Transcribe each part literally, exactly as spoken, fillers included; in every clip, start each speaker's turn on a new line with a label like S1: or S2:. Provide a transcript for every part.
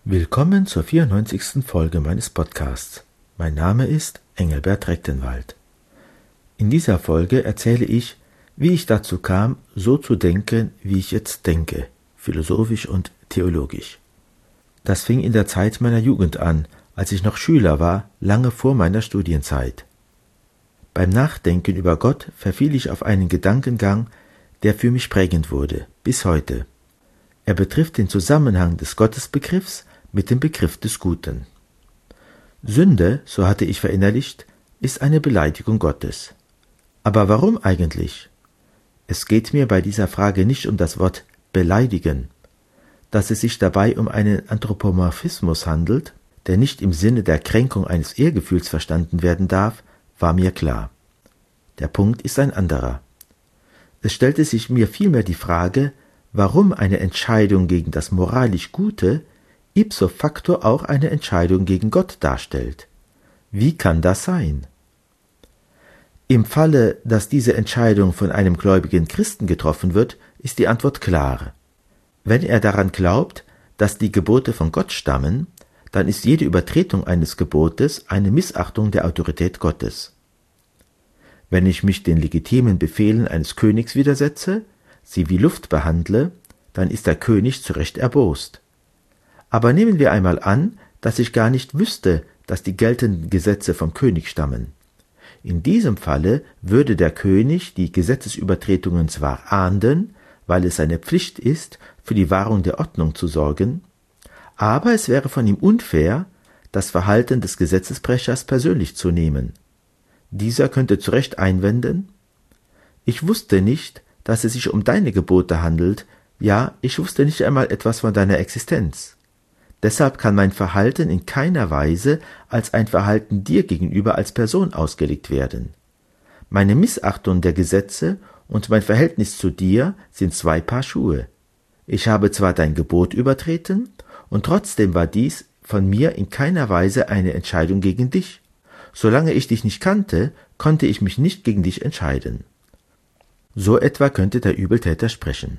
S1: Willkommen zur vierundneunzigsten Folge meines Podcasts. Mein Name ist Engelbert Rechtenwald. In dieser Folge erzähle ich, wie ich dazu kam, so zu denken, wie ich jetzt denke, philosophisch und theologisch. Das fing in der Zeit meiner Jugend an, als ich noch Schüler war, lange vor meiner Studienzeit. Beim Nachdenken über Gott verfiel ich auf einen Gedankengang, der für mich prägend wurde, bis heute. Er betrifft den Zusammenhang des Gottesbegriffs mit dem Begriff des Guten. Sünde, so hatte ich verinnerlicht, ist eine Beleidigung Gottes. Aber warum eigentlich? Es geht mir bei dieser Frage nicht um das Wort beleidigen. Dass es sich dabei um einen Anthropomorphismus handelt, der nicht im Sinne der Kränkung eines Ehrgefühls verstanden werden darf, war mir klar. Der Punkt ist ein anderer. Es stellte sich mir vielmehr die Frage, warum eine Entscheidung gegen das moralisch Gute ipso facto auch eine Entscheidung gegen Gott darstellt. Wie kann das sein? Im Falle, dass diese Entscheidung von einem gläubigen Christen getroffen wird, ist die Antwort klar. Wenn er daran glaubt, dass die Gebote von Gott stammen, dann ist jede Übertretung eines Gebotes eine Missachtung der Autorität Gottes. Wenn ich mich den legitimen Befehlen eines Königs widersetze, sie wie Luft behandle, dann ist der König zu Recht erbost. Aber nehmen wir einmal an, dass ich gar nicht wüsste, dass die geltenden Gesetze vom König stammen. In diesem Falle würde der König die Gesetzesübertretungen zwar ahnden, weil es seine Pflicht ist, für die Wahrung der Ordnung zu sorgen, aber es wäre von ihm unfair, das Verhalten des Gesetzesbrechers persönlich zu nehmen. Dieser könnte zu Recht einwenden: Ich wusste nicht, dass es sich um deine Gebote handelt, ja, ich wusste nicht einmal etwas von deiner Existenz. Deshalb kann mein Verhalten in keiner Weise als ein Verhalten dir gegenüber als Person ausgelegt werden. Meine Missachtung der Gesetze und mein Verhältnis zu dir sind zwei Paar Schuhe. Ich habe zwar dein Gebot übertreten, und trotzdem war dies von mir in keiner Weise eine Entscheidung gegen dich. Solange ich dich nicht kannte, konnte ich mich nicht gegen dich entscheiden. So etwa könnte der Übeltäter sprechen.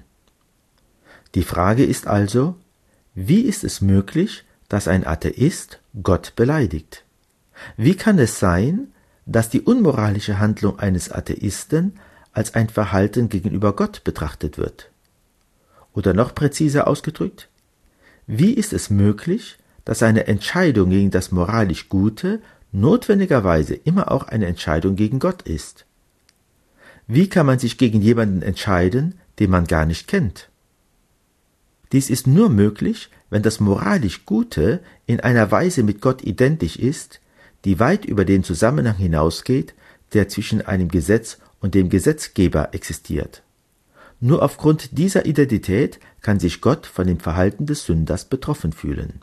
S1: Die Frage ist also, wie ist es möglich, dass ein Atheist Gott beleidigt? Wie kann es sein, dass die unmoralische Handlung eines Atheisten als ein Verhalten gegenüber Gott betrachtet wird? Oder noch präziser ausgedrückt, wie ist es möglich, dass eine Entscheidung gegen das moralisch Gute notwendigerweise immer auch eine Entscheidung gegen Gott ist? Wie kann man sich gegen jemanden entscheiden, den man gar nicht kennt? Dies ist nur möglich, wenn das moralisch Gute in einer Weise mit Gott identisch ist, die weit über den Zusammenhang hinausgeht, der zwischen einem Gesetz und dem Gesetzgeber existiert. Nur aufgrund dieser Identität kann sich Gott von dem Verhalten des Sünders betroffen fühlen.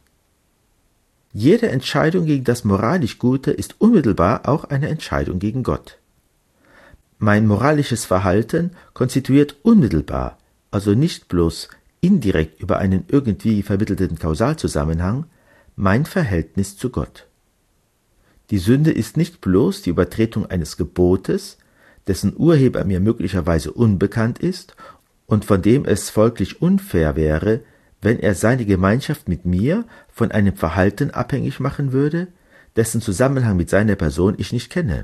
S1: Jede Entscheidung gegen das moralisch Gute ist unmittelbar auch eine Entscheidung gegen Gott. Mein moralisches Verhalten konstituiert unmittelbar, also nicht bloß indirekt über einen irgendwie vermittelten Kausalzusammenhang, mein Verhältnis zu Gott. Die Sünde ist nicht bloß die Übertretung eines Gebotes, dessen Urheber mir möglicherweise unbekannt ist und von dem es folglich unfair wäre, wenn er seine Gemeinschaft mit mir von einem Verhalten abhängig machen würde, dessen Zusammenhang mit seiner Person ich nicht kenne.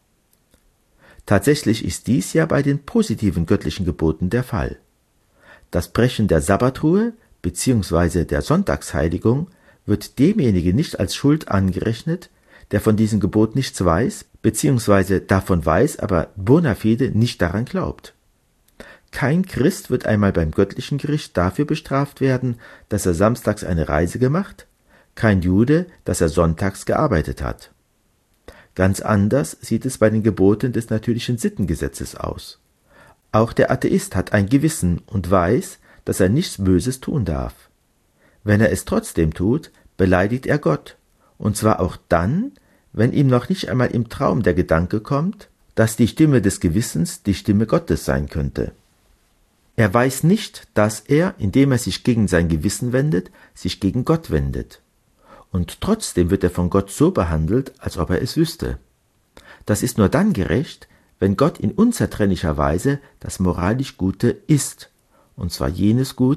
S1: Tatsächlich ist dies ja bei den positiven göttlichen Geboten der Fall. Das Brechen der Sabbatruhe bzw. der Sonntagsheiligung wird demjenigen nicht als Schuld angerechnet, der von diesem Gebot nichts weiß, bzw. davon weiß, aber bona fide nicht daran glaubt. Kein Christ wird einmal beim göttlichen Gericht dafür bestraft werden, dass er samstags eine Reise gemacht, kein Jude, dass er sonntags gearbeitet hat. Ganz anders sieht es bei den Geboten des natürlichen Sittengesetzes aus. Auch der Atheist hat ein Gewissen und weiß, dass er nichts Böses tun darf. Wenn er es trotzdem tut, beleidigt er Gott, und zwar auch dann, wenn ihm noch nicht einmal im Traum der Gedanke kommt, dass die Stimme des Gewissens die Stimme Gottes sein könnte. Er weiß nicht, dass er, indem er sich gegen sein Gewissen wendet, sich gegen Gott wendet. Und trotzdem wird er von Gott so behandelt, als ob er es wüsste. Das ist nur dann gerecht, wenn Gott in unzertrennlicher Weise das moralisch Gute ist, und zwar jenes Gute,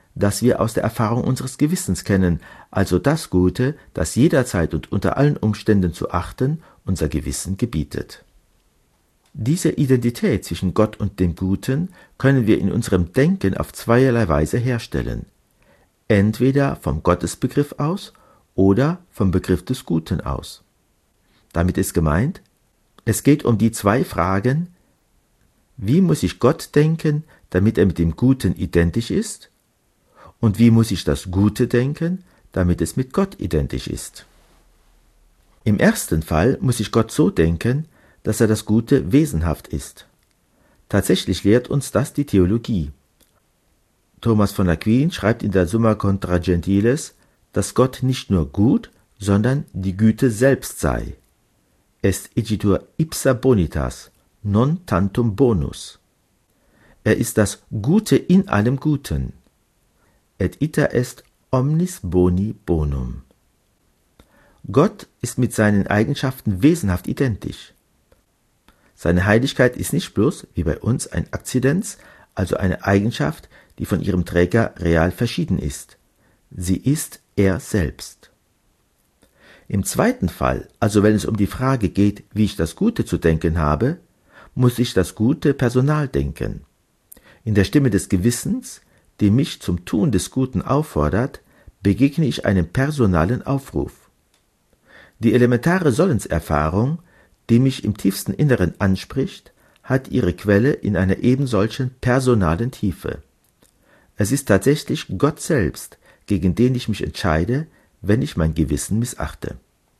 S1: das wir aus der Erfahrung unseres Gewissens kennen, also das Gute, das jederzeit und unter allen Umständen zu achten unser Gewissen gebietet. Diese Identität zwischen Gott und dem Guten können wir in unserem Denken auf zweierlei Weise herstellen. Entweder vom Gottesbegriff aus oder vom Begriff des Guten aus. Damit ist gemeint, es geht um die zwei Fragen: Wie muss ich Gott denken, damit er mit dem Guten identisch ist? Und wie muss ich das Gute denken, damit es mit Gott identisch ist? Im ersten Fall muss ich Gott so denken, dass er das Gute wesenhaft ist. Tatsächlich lehrt uns das die Theologie. Thomas von Aquin schreibt in der Summa Contra Gentiles, dass Gott nicht nur gut, sondern die Güte selbst sei. Est igitur ipsa bonitas, non tantum bonus. Er ist das Gute in allem Guten. Et ita est omnis boni bonum. Gott ist mit seinen Eigenschaften wesenhaft identisch. Seine Heiligkeit ist nicht bloß, wie bei uns, ein Akzidenz, also eine Eigenschaft, die von ihrem Träger real verschieden ist. Sie ist er selbst. Im zweiten Fall, also wenn es um die Frage geht, wie ich das Gute zu denken habe, muss ich das Gute personal denken. In der Stimme des Gewissens, die mich zum Tun des Guten auffordert, begegne ich einem personalen Aufruf. Die elementare Sollenserfahrung, die mich im tiefsten Inneren anspricht, hat ihre Quelle in einer ebensolchen personalen Tiefe. Es ist tatsächlich Gott selbst, gegen den ich mich entscheide, wenn ich mein Gewissen missachte.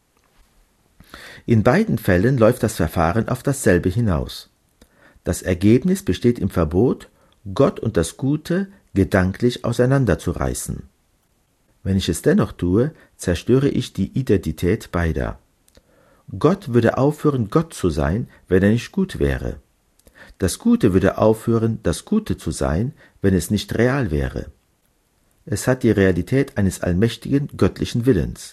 S1: In beiden Fällen läuft das Verfahren auf dasselbe hinaus. Das Ergebnis besteht im Verbot, Gott und das Gute gedanklich auseinanderzureißen. Wenn ich es dennoch tue, zerstöre ich die Identität beider. Gott würde aufhören, Gott zu sein, wenn er nicht gut wäre. Das Gute würde aufhören, das Gute zu sein, wenn es nicht real wäre. Es hat die Realität eines allmächtigen, göttlichen Willens.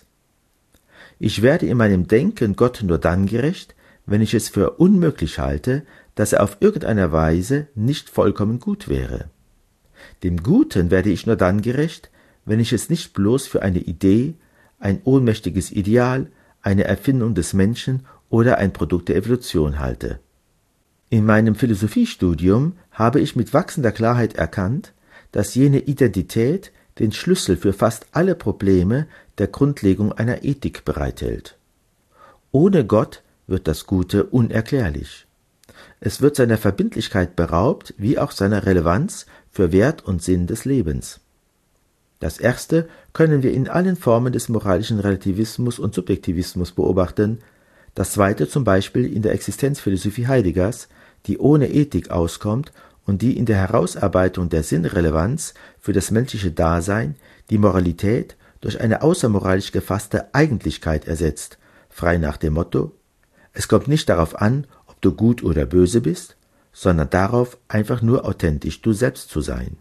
S1: Ich werde in meinem Denken Gott nur dann gerecht, wenn ich es für unmöglich halte, dass er auf irgendeine Weise nicht vollkommen gut wäre. Dem Guten werde ich nur dann gerecht, wenn ich es nicht bloß für eine Idee, ein ohnmächtiges Ideal, eine Erfindung des Menschen oder ein Produkt der Evolution halte. In meinem Philosophiestudium habe ich mit wachsender Klarheit erkannt, dass jene Identität den Schlüssel für fast alle Probleme der Grundlegung einer Ethik bereithält. Ohne Gott wird das Gute unerklärlich. Es wird seiner Verbindlichkeit beraubt, wie auch seiner Relevanz für Wert und Sinn des Lebens. Das erste können wir in allen Formen des moralischen Relativismus und Subjektivismus beobachten, das zweite zum Beispiel in der Existenzphilosophie Heideggers, die ohne Ethik auskommt und die in der Herausarbeitung der Sinnrelevanz für das menschliche Dasein die Moralität durch eine außermoralisch gefasste Eigentlichkeit ersetzt, frei nach dem Motto: Es kommt nicht darauf an, ob du gut oder böse bist, sondern darauf, einfach nur authentisch du selbst zu sein.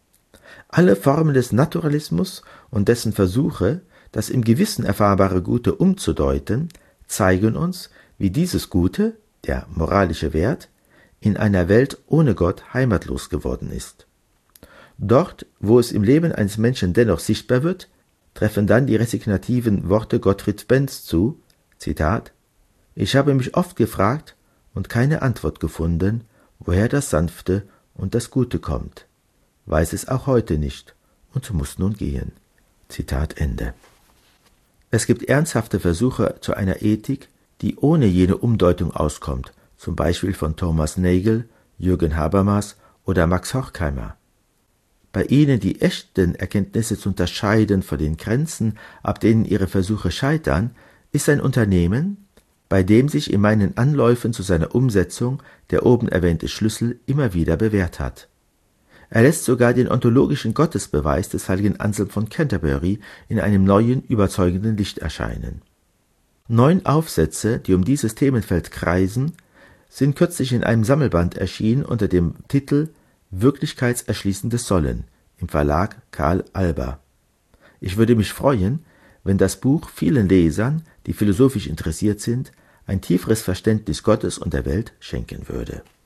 S1: Alle Formen des Naturalismus und dessen Versuche, das im Gewissen erfahrbare Gute umzudeuten, zeigen uns, wie dieses Gute, der moralische Wert, in einer Welt ohne Gott heimatlos geworden ist. Dort, wo es im Leben eines Menschen dennoch sichtbar wird, treffen dann die resignativen Worte Gottfried Benz zu, Zitat: Ich habe mich oft gefragt und keine Antwort gefunden, woher das Sanfte und das Gute kommt. Weiß es auch heute nicht und muss nun gehen. Zitat Ende. Es gibt ernsthafte Versuche zu einer Ethik, die ohne jene Umdeutung auskommt, zum Beispiel von Thomas Nagel, Jürgen Habermas oder Max Horkheimer. Bei ihnen die echten Erkenntnisse zu unterscheiden von den Grenzen, ab denen ihre Versuche scheitern, ist ein Unternehmen, bei dem sich in meinen Anläufen zu seiner Umsetzung der oben erwähnte Schlüssel immer wieder bewährt hat. Er lässt sogar den ontologischen Gottesbeweis des heiligen Anselm von Canterbury in einem neuen, überzeugenden Licht erscheinen. Neun Aufsätze, die um dieses Themenfeld kreisen, sind kürzlich in einem Sammelband erschienen unter dem Titel Wirklichkeitserschließendes Sollen im Verlag Karl Alber. Ich würde mich freuen, wenn das Buch vielen Lesern, die philosophisch interessiert sind, ein tieferes Verständnis Gottes und der Welt schenken würde.